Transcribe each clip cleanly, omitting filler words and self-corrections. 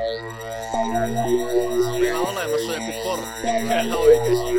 Meillä on olemassa joku portti, ihan oikeesti.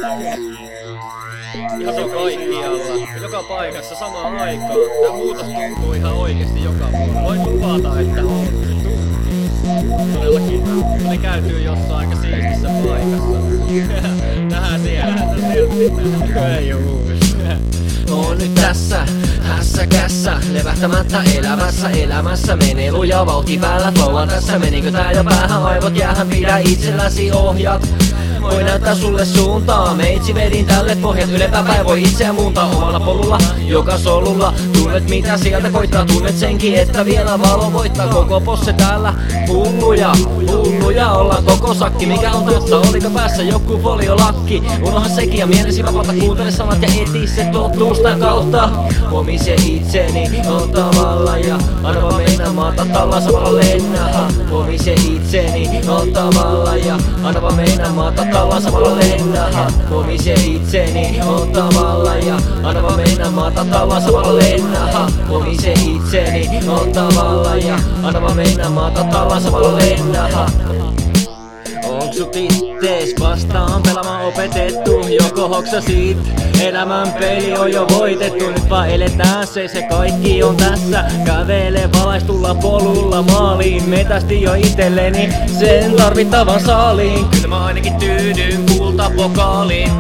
Ihan kaikkialla, joka paikassa samaan aikaan. Tää muutos tuntuu ihan oikeesti joka puolella. Voin luvata, että on. Todellakin. Me käytyy jossain aika siistissä paikassa. Nähdään siellä. Ei juu. On nyt tässä, hässäkässä, levähtämättä elämässä menee luja vauhti päällä, flowaan tässä, menikö tää jo päähän, aivot jäähän, pidä itselläsi ohjat. Voi näyttää sulle suuntaa, meitsi vedin tälle pohjat, ylempää päin voi itseä muuntaa omalla polulla, joka solulla. Tunnet mitä sieltä koittaa, tunnet senkin, että vielä valo voittaa. Koko posse täällä, hulluja ollaan koko sakki. Mikä on totta, oliko päässä joku foliolakki? Unoha sekin ja mielesi vapaata, kuuntele sanat ja eti se totuus tän kautta. Omise itseni on tavalla ja anna vaan mennä maata tallaan samalla lennähän. Omise itseni on tavalla ja anna vaan mennä maata tallaan samalla lennähän. Omise itseni on tavalla ja anna vaan mennä maata tallaan samalla lennähän. Omise itseni on tavalla ja anna vaan mennä maata tallaan samalla lennähän. Onks sut ittees vastaan pelaamaan opetettu? Joko hoksasit? Elämän peli on jo voitettu. Nyt vaan eletään se kaikki on tässä. Kävele valaistulla polulla maaliin. Metästi jo itelleni sen tarvittavan saaliin. Kyllä mä ainakin tyydyn kultapokaaliin.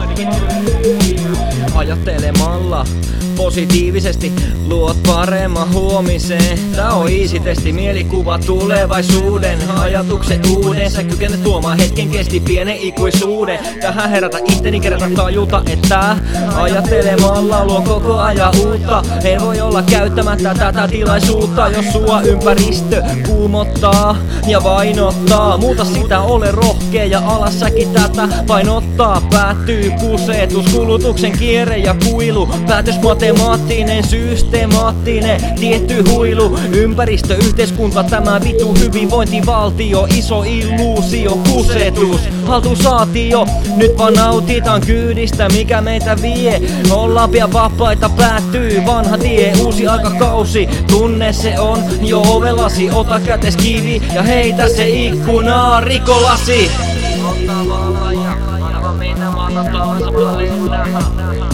Ajattelemalla positiivisesti luot paremman huomiseen. Tää on easy testi, mielikuva tulevaisuuden. Ajatukset uuden, sä kykenet tuomaan hetken kesti pienen ikuisuuden. Tähän herätä itteni, kerätä tajuta, että ajattelemalla luon koko ajan uutta. En voi olla käyttämättä tätä tilaisuutta, jos sua ympäristö kuumottaa ja vainottaa. Muuta sitä, ole rohkea ja alas säkin tätä painottaa. Päättyy kusetus, kulutuksen kierre ja kuilu. Päätös matemaattinen, systemaattinen, tietty huilu. Ympäristö, yhteiskunta, tämä vitu hyvinvointivaltio. Iso illuusio, kusetus, haltusaatio. Nyt vaan nautitaan kyydistä, mikä meitä vie. Ollaan pian vapaita, päättyy vanha tie, uusi aikakausi. Tunne se on jo ovellasi, ota kätes kivi ja heitä se ikkunaa rikolasi. Ota vallan ja anna vaan mennä maata talven samalla lennähän.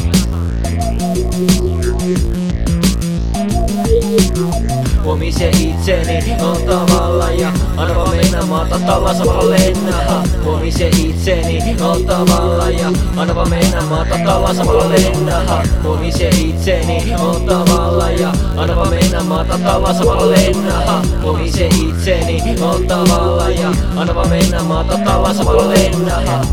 Omise itseni on tavalla ja anna vaan mennä maata tallaan samalla lennähän. Omise itseni on tavalla ja anna vaan mennä maata tallaan samalla lennähän. Omise itseni on tavalla ja anna vaan mennä maata tallaan samalla lennähän. Omise itseni on tavalla ja anna vaan mennä maata tallaan samalla lennähän.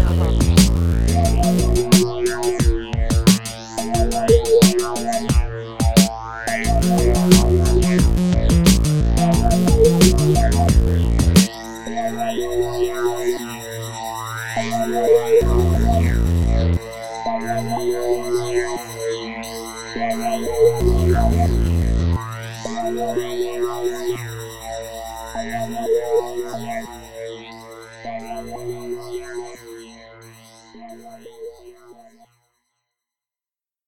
Yeah.